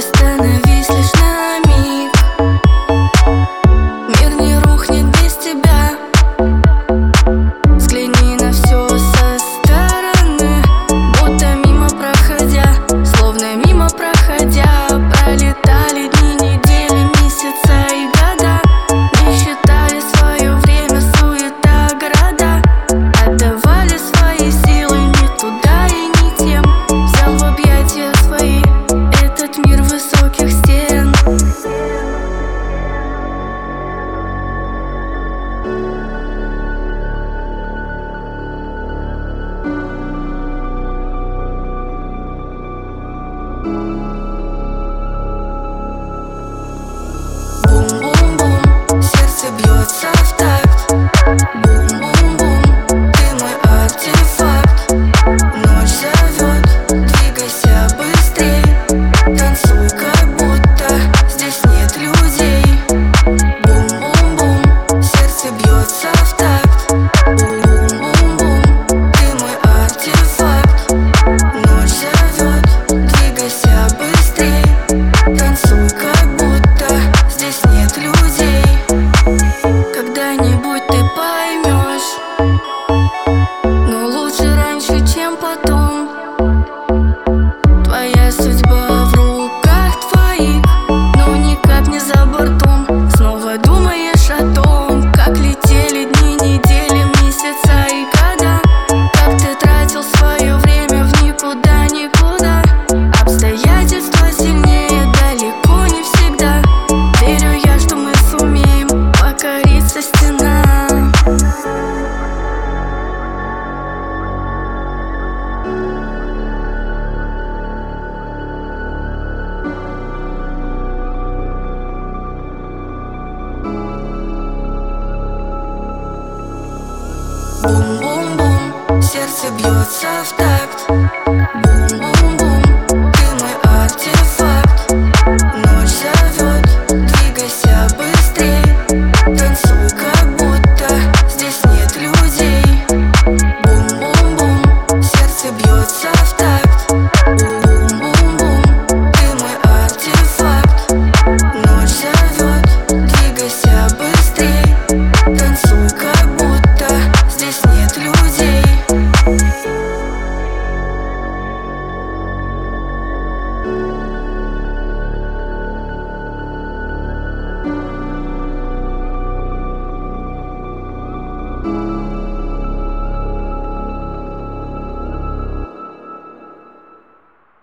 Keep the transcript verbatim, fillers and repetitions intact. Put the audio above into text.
Остановись лишь на миг. Мир не рухнет без тебя. Взгляни на все со стороны, будто мимо проходя, словно мимо проходя. Пролетали дни, недели, месяца и года. Не считали свое время, суета, города. Отдавали свои силы не туда и не тем. Взял в объятия свои этот мир высоких стен. Бум-бум-бум, сердце бьется в такт. Бум-бум-бум, ты мой артефакт. Ночь зовет, двигайся быстрей. Танцуй, как будто здесь нет людей. Бум-бум-бум, сердце бьется в такт. Бум-бум-бум, ты мой артефакт. Ночь зовет, двигайся быстрей. Танцуй, как будто здесь нет людей. Когда-нибудь ты поймешь, но лучше раньше, чем потом. Твоя судьба в руках твоих, но никак не за бортом. Снова думаешь о том, как летели дни, недели, месяца и года. Как ты тратил свое время в никуда, никуда. Обстоятельства сильнее далеко не всегда. Верю я, что мы сумеем покориться стенам. Бум-бум-бум, сердце бьется в такт.